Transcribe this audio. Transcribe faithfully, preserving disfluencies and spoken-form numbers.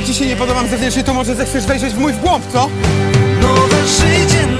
ci się nie podobam zewnętrznie, to może zechcesz wejrzeć w mój w głąb, co? Nowe życie